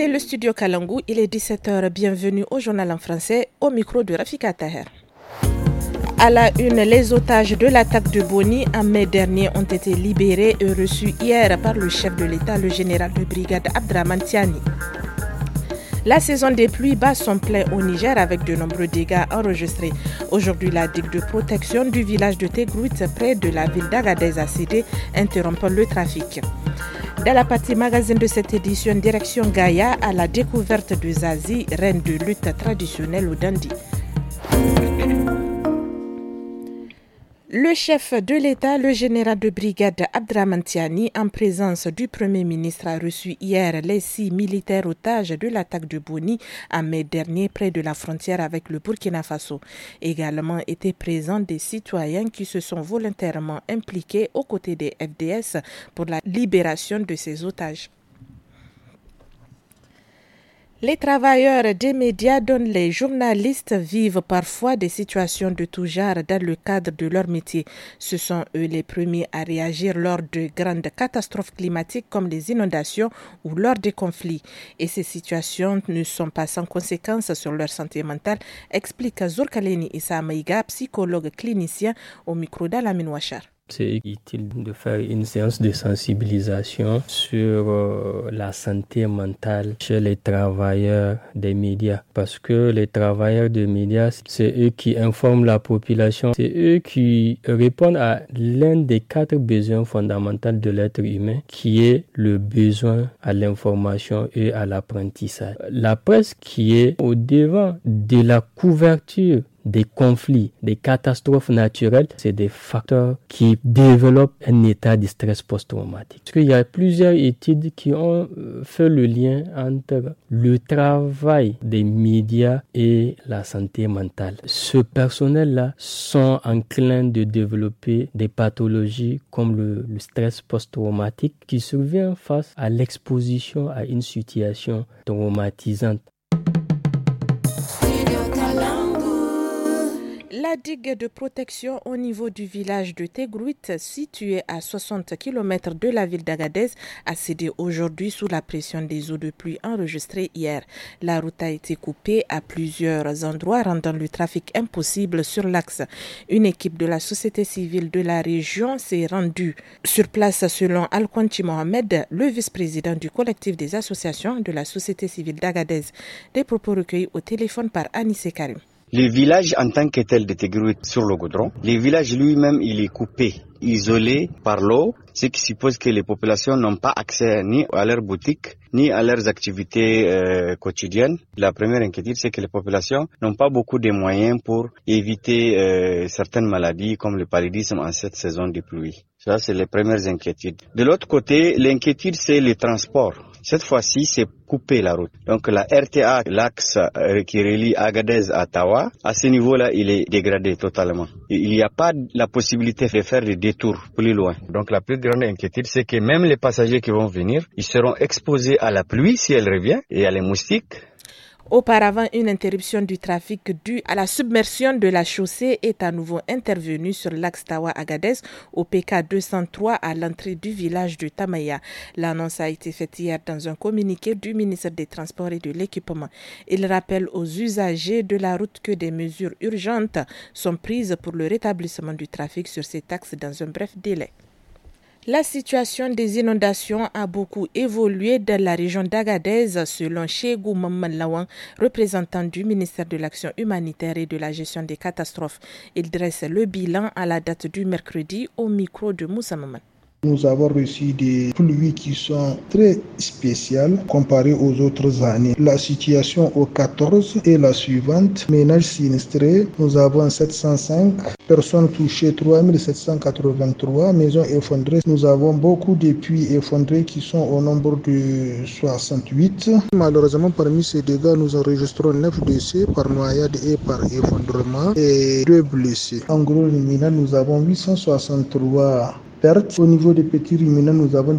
C'est le studio Kalangu, il est 17h, bienvenue au journal en français, au micro de Rafika Taher. À la une, les otages de l'attaque de Boni en mai dernier ont été libérés et reçus hier par le chef de l'État, le général de brigade Abdrahmane Tiani. La saison des pluies bat son plein au Niger avec de nombreux dégâts enregistrés. Aujourd'hui, la digue de protection du village de Tegrouit près de la ville d'Agadez a cédé, interrompant le trafic. Dans la partie magazine de cette édition, direction Gaïa à la découverte de Zazie, reine de lutte traditionnelle au Dandi. Le chef de l'État, le général de brigade Abdrahmane Tiani, en présence du Premier ministre, a reçu hier les 6 militaires otages de l'attaque de Boni en mai dernier près de la frontière avec le Burkina Faso. Également étaient présents des citoyens qui se sont volontairement impliqués aux côtés des FDS pour la libération de ces otages. Les travailleurs des médias dont les journalistes vivent parfois des situations de tout genre dans le cadre de leur métier. Ce sont eux les premiers à réagir lors de grandes catastrophes climatiques comme les inondations ou lors des conflits. Et ces situations ne sont pas sans conséquences sur leur santé mentale, explique Zourkaleni Issa Maïga, psychologue clinicien au micro d'Alamine Ouachar. C'est utile de faire une séance de sensibilisation sur la santé mentale chez les travailleurs des médias. Parce que les travailleurs des médias, c'est eux qui informent la population, c'est eux qui répondent à l'un des 4 besoins fondamentaux de l'être humain, qui est le besoin à l'information et à l'apprentissage. La presse qui est au devant de la couverture des conflits, des catastrophes naturelles, c'est des facteurs qui développent un état de stress post-traumatique. Parce qu'il y a plusieurs études qui ont fait le lien entre le travail des médias et la santé mentale. Ce personnel-là sont enclins de développer des pathologies comme le stress post-traumatique qui survient face à l'exposition à une situation traumatisante. La digue de protection au niveau du village de Tegrouit, situé à 60 km de la ville d'Agadez, a cédé aujourd'hui sous la pression des eaux de pluie enregistrées hier. La route a été coupée à plusieurs endroits, rendant le trafic impossible sur l'axe. Une équipe de la société civile de la région s'est rendue sur place selon Al-Kwanti Mohamed, le vice-président du collectif des associations de la société civile d'Agadez. Des propos recueillis au téléphone par Anissé Karim. Le village en tant que tel de Tegrouit sur le goudron, le village lui-même il est coupé, isolé par l'eau, ce qui suppose que les populations n'ont pas accès ni à leurs boutiques, ni à leurs activités quotidiennes. La première inquiétude, c'est que les populations n'ont pas beaucoup de moyens pour éviter certaines maladies comme le paludisme en cette saison de pluie. Ça, c'est les premières inquiétudes. De l'autre côté, l'inquiétude, c'est le transport. Cette fois-ci, c'est couper la route. Donc la RTA, l'axe qui relie Agadez à Tawa, à ce niveau-là, il est dégradé totalement. Et il n'y a pas la possibilité de faire des détours plus loin. Donc la plus grande inquiétude, c'est que même les passagers qui vont venir, ils seront exposés à la pluie si elle revient et à les moustiques. Auparavant, une interruption du trafic due à la submersion de la chaussée est à nouveau intervenue sur l'axe Tawa-Agadez au PK 203 à l'entrée du village de Tamaya. L'annonce a été faite hier dans un communiqué du ministre des Transports et de l'Équipement. Il rappelle aux usagers de la route que des mesures urgentes sont prises pour le rétablissement du trafic sur cet axe dans un bref délai. La situation des inondations a beaucoup évolué dans la région d'Agadez, selon Chegou Maman Lawan, représentant du ministère de l'Action humanitaire et de la gestion des catastrophes. Il dresse le bilan à la date du mercredi au micro de Moussa Maman. Nous avons reçu des pluies qui sont très spéciales comparées aux autres années. La situation au 14 est la suivante. Ménages sinistrés, nous avons 705. Personnes touchées, 3783. Maisons effondrées, nous avons beaucoup de puits effondrés qui sont au nombre de 68. Malheureusement, parmi ces dégâts, nous enregistrons 9 décès par noyade et par effondrement et 2 blessés. En gros ruminant, nous avons 863 pertes. Au niveau des petits ruminants, nous avons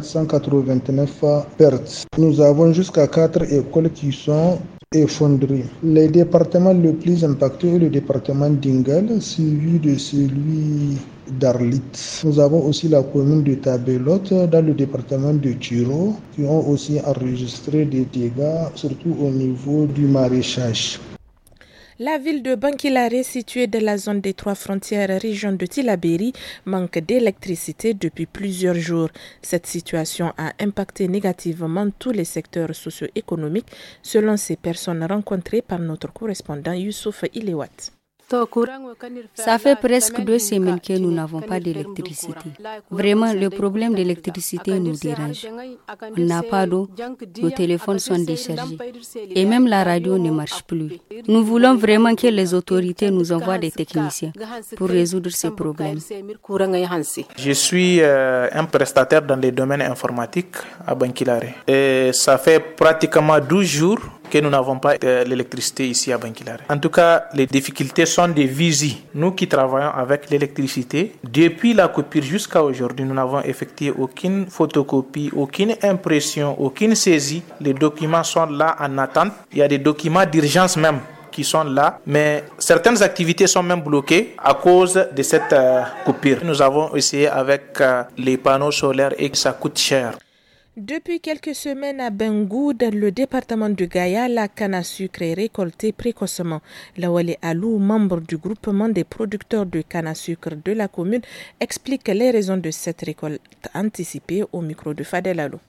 2489 pertes. Nous avons jusqu'à 4 écoles qui sont effondrées. Les départements les plus impactés est le département d'Ingal, suivi de celui d'Arlit. Nous avons aussi la commune de Tabelote dans le département de Tiro qui ont aussi enregistré des dégâts, surtout au niveau du maraîchage. La ville de Bankilare, située dans la zone des 3 frontières région de Tillabéri, manque d'électricité depuis plusieurs jours. Cette situation a impacté négativement tous les secteurs socio-économiques, selon ces personnes rencontrées par notre correspondant Youssouf Ilewat. Ça fait presque 2 semaines que nous n'avons pas d'électricité. Vraiment, le problème d'électricité nous dérange. On n'a pas d'eau, nos téléphones sont déchargés et même la radio ne marche plus. Nous voulons vraiment que les autorités nous envoient des techniciens pour résoudre ces problèmes. Je suis un prestataire dans les domaines informatiques à Bankilare. Et ça fait pratiquement 12 jours que nous n'avons pas l'électricité ici à Bankilare. En tout cas, les difficultés sont des visies. Nous qui travaillons avec l'électricité, depuis la coupure jusqu'à aujourd'hui, nous n'avons effectué aucune photocopie, aucune impression, aucune saisie. Les documents sont là en attente. Il y a des documents d'urgence même qui sont là, mais certaines activités sont même bloquées à cause de cette coupure. Nous avons essayé avec les panneaux solaires et ça coûte cher. Depuis quelques semaines à Bengou, dans le département de Gaïa, la canne à sucre est récoltée précocement. Lawale Alou, membre du groupement des producteurs de canne à sucre de la commune, explique les raisons de cette récolte anticipée au micro de Fadel Alou.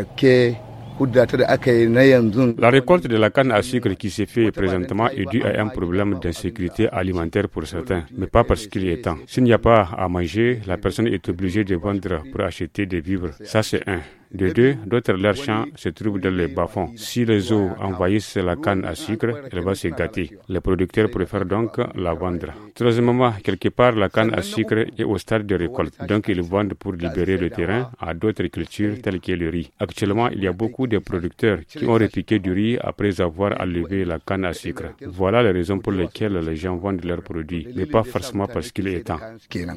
La récolte de la canne à sucre qui s'est faite présentement est due à un problème d'insécurité alimentaire pour certains, mais pas parce qu'il est temps. S'il n'y a pas à manger, la personne est obligée de vendre pour acheter des vivres. Ça, c'est un. De 2, d'autres leurs champs se trouvent dans les bas-fonds. Si les eaux envahissent la canne à sucre, elle va se gâter. Les producteurs préfèrent donc la vendre. Troisièmement, quelque part, la canne à sucre est au stade de récolte. Donc, ils vendent pour libérer le terrain à d'autres cultures telles que le riz. Actuellement, il y a beaucoup de producteurs qui ont répliqué du riz après avoir enlevé la canne à sucre. Voilà les raisons pour lesquelles les gens vendent leurs produits, mais pas forcément parce qu'il est temps.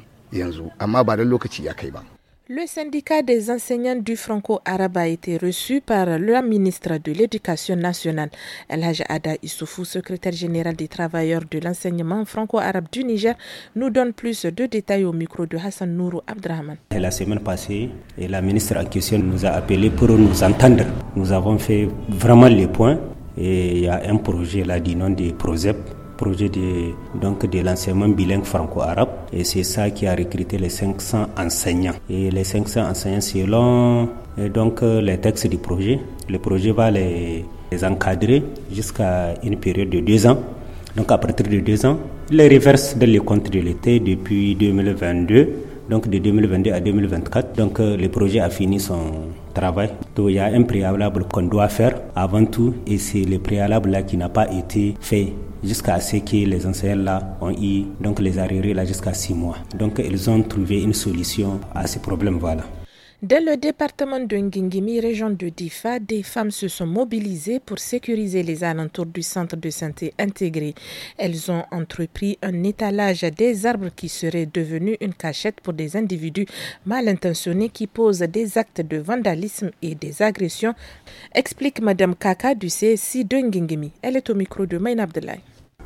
Le syndicat des enseignants du franco-arabe a été reçu par le ministre de l'Éducation nationale. El Haj Ada Issoufou, secrétaire général des travailleurs de l'enseignement franco-arabe du Niger, nous donne plus de détails au micro de Hassan Nourou Abdrahman. La semaine passée, la ministre en question nous a appelés pour nous entendre. Nous avons fait vraiment les points et il y a un projet là du nom de PROSEP, projet de l'enseignement bilingue franco-arabe, et c'est ça qui a recruté les 500 enseignants. Et les 500 enseignants, selon les textes du projet, le projet va les encadrer jusqu'à une période de 2 ans. Donc à partir de 2 ans, les reversent dans les comptes de l'État depuis 2022. Donc de 2022 à 2024, donc le projet a fini son travail. Donc il y a un préalable qu'on doit faire avant tout, et c'est le préalable là qui n'a pas été fait jusqu'à ce que les enseignants là ont eu donc les arriérés là jusqu'à 6 mois. Donc ils ont trouvé une solution à ce problème, voilà. Dans le département de Ngingimi, région de Difa, des femmes se sont mobilisées pour sécuriser les alentours du centre de santé intégré. Elles ont entrepris un étalage des arbres qui serait devenu une cachette pour des individus mal intentionnés qui posent des actes de vandalisme et des agressions, explique Madame Kaka du CSI de Ngingimi. Elle est au micro de Maïna Abdelai.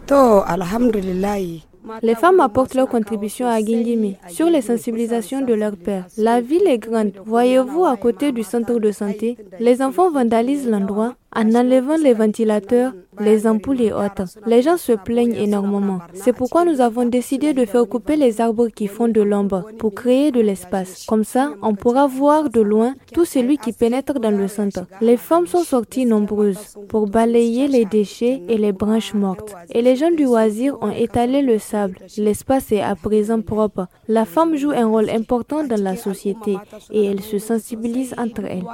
Les femmes apportent leur contribution à Ngingimi sur les sensibilisations de leurs pères. La ville est grande. Voyez-vous, à côté du centre de santé, les enfants vandalisent l'endroit en enlevant les ventilateurs, les ampoules et autres. Les gens se plaignent énormément. C'est pourquoi nous avons décidé de faire couper les arbres qui font de l'ombre pour créer de l'espace. Comme ça, on pourra voir de loin tout celui qui pénètre dans le centre. Les femmes sont sorties nombreuses pour balayer les déchets et les branches mortes. Et les gens du loisir ont étalé le sable. L'espace est à présent propre. La femme joue un rôle important dans la société et elle se sensibilise entre elles.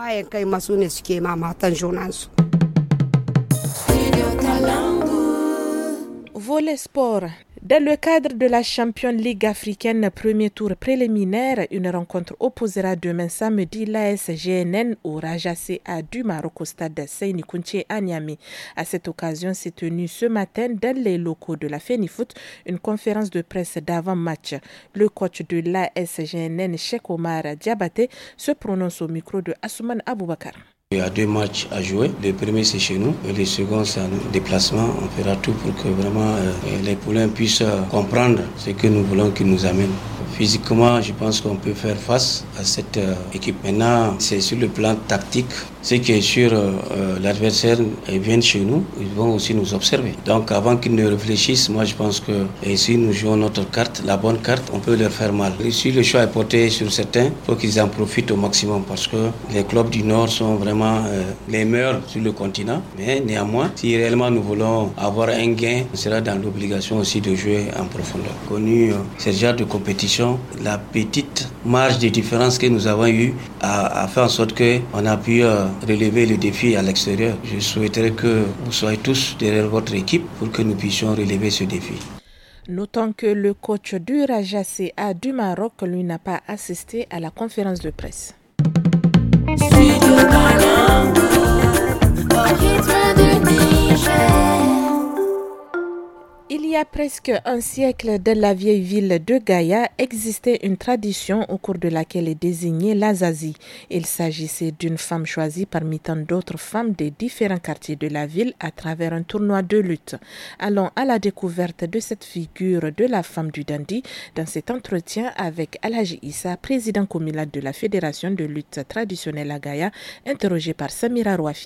Volet sport. Dans le cadre de la Champions League africaine, premier tour préliminaire, une rencontre opposera demain samedi l'AS GNN au Raja CA du Maroc au stade Seyni Kounché à Niamey. À cette occasion, s'est tenue ce matin dans les locaux de la FENIFOOT une conférence de presse d'avant-match. Le coach de l'AS GNN, Cheikh Omar Diabaté, se prononce au micro de Assouman Aboubakar. Il y a 2 matchs à jouer. Le premier c'est chez nous et le second c'est un déplacement. On fera tout pour que vraiment les poulains puissent comprendre ce que nous voulons qu'ils nous amènent. physiquement, je pense qu'on peut faire face à cette équipe. Maintenant, c'est sur le plan tactique. Ce qui est sûr, l'adversaire vient chez nous, ils vont aussi nous observer. Donc avant qu'ils ne réfléchissent, moi je pense que si nous jouons notre carte, la bonne carte, on peut leur faire mal. Et si le choix est porté sur certains, il faut qu'ils en profitent au maximum parce que les clubs du Nord sont vraiment les meilleurs sur le continent. Mais néanmoins, si réellement nous voulons avoir un gain, on sera dans l'obligation aussi de jouer en profondeur. Connu ce genre de compétition, la petite marge de différence que nous avons eue a fait en sorte qu'on a pu relever le défi à l'extérieur. Je souhaiterais que vous soyez tous derrière votre équipe pour que nous puissions relever ce défi. Notons que le coach du Raja CA du Maroc, lui, n'a pas assisté à la conférence de presse. Il y a presque un siècle, dans la vieille ville de Gaïa, existait une tradition au cours de laquelle est désignée la Zazie. Il s'agissait d'une femme choisie parmi tant d'autres femmes des différents quartiers de la ville à travers un tournoi de lutte. Allons à la découverte de cette figure de la femme du Dandi dans cet entretien avec Alhaji Issa, président communal de la Fédération de lutte traditionnelle à Gaïa, interrogé par Samira Rouafi.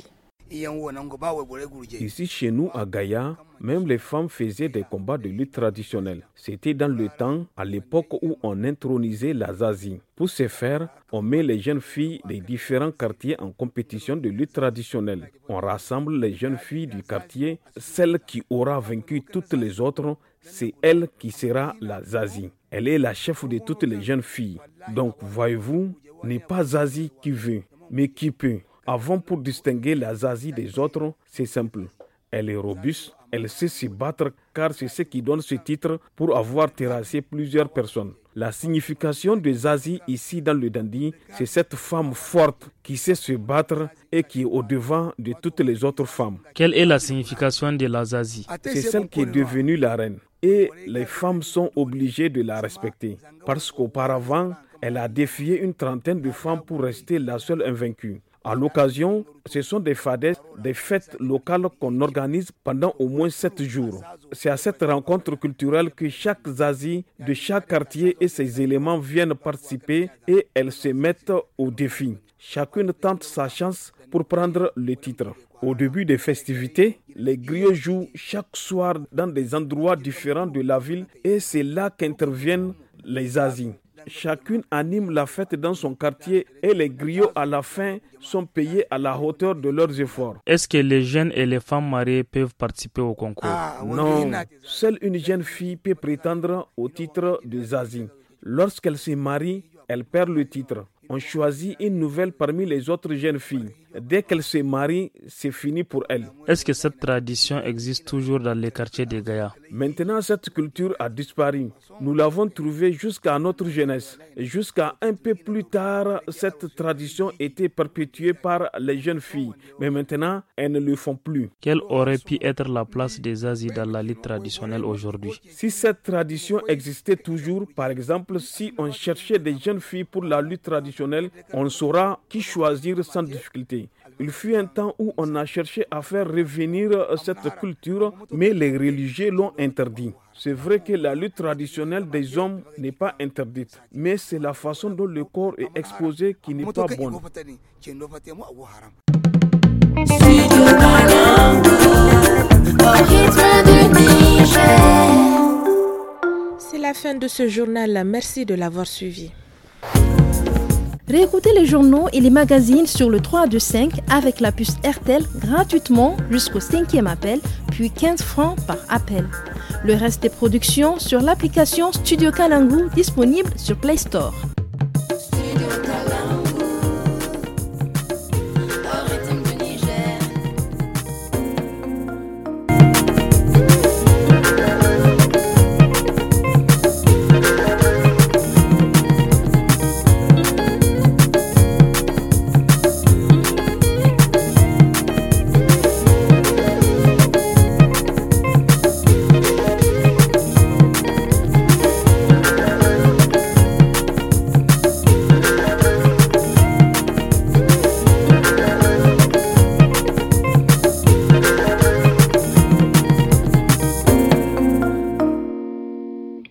Ici chez nous à Gaïa, même les femmes faisaient des combats de lutte traditionnels. C'était dans le temps, à l'époque où on intronisait la Zazie. Pour ce faire, on met les jeunes filles des différents quartiers en compétition de lutte traditionnelle. On rassemble les jeunes filles du quartier. Celle qui aura vaincu toutes les autres, c'est elle qui sera la Zazie. Elle est la chef de toutes les jeunes filles. Donc, voyez-vous, n'est pas Zazie qui veut, mais qui peut. Avant, pour distinguer la Zazie des autres, c'est simple. Elle est robuste, elle sait se battre car c'est ce qui donne ce titre pour avoir terrassé plusieurs personnes. La signification de Zazie ici dans le Dandi, c'est cette femme forte qui sait se battre et qui est au-devant de toutes les autres femmes. Quelle est la signification de la Zazie? C'est celle qui est devenue la reine. Et les femmes sont obligées de la respecter parce qu'auparavant, elle a défié une trentaine de femmes pour rester la seule invaincue. À l'occasion, ce sont des fadaises, des fêtes locales qu'on organise pendant au moins 7 jours. C'est à cette rencontre culturelle que chaque Zazie de chaque quartier et ses éléments viennent participer et elles se mettent au défi. Chacune tente sa chance pour prendre le titre. Au début des festivités, les griots jouent chaque soir dans des endroits différents de la ville et c'est là qu'interviennent les Zazie. Chacune anime la fête dans son quartier et les griots à la fin sont payés à la hauteur de leurs efforts. Est-ce que les jeunes et les femmes mariées peuvent participer au concours? Non, seule une jeune fille peut prétendre au titre de Zazie. Lorsqu'elle se marie, elle perd le titre. On choisit une nouvelle parmi les autres jeunes filles. Dès qu'elle se marie, c'est fini pour elle. Est-ce que cette tradition existe toujours dans les quartiers de Gaïa? Maintenant, cette culture a disparu. Nous l'avons trouvée jusqu'à notre jeunesse. Et jusqu'à un peu plus tard, cette tradition était perpétuée par les jeunes filles. Mais maintenant, elles ne le font plus. Quelle aurait pu être la place des Zazie dans la lutte traditionnelle aujourd'hui? Si cette tradition existait toujours, par exemple, si on cherchait des jeunes filles pour la lutte traditionnelle, on saura qui choisir sans difficulté. Il fut un temps où on a cherché à faire revenir cette culture, mais les religieux l'ont interdit. C'est vrai que la lutte traditionnelle des hommes n'est pas interdite, mais c'est la façon dont le corps est exposé qui n'est pas bonne. C'est la fin de ce journal. Merci de l'avoir suivi. Réécoutez les journaux et les magazines sur le 325 avec la puce RTL gratuitement jusqu'au 5e appel, puis 15 francs par appel. Le reste des productions sur l'application Studio Kalangu disponible sur Play Store.